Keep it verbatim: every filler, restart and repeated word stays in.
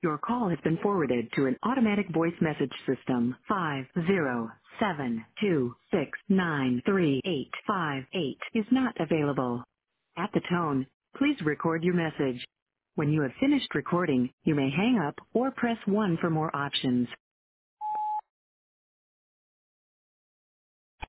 Your call has been forwarded to an automatic voice message system. Five zero seven two six nine three eight five eight is not available. At the tone, please record your message. When you have finished recording, you may hang up or press one for more options.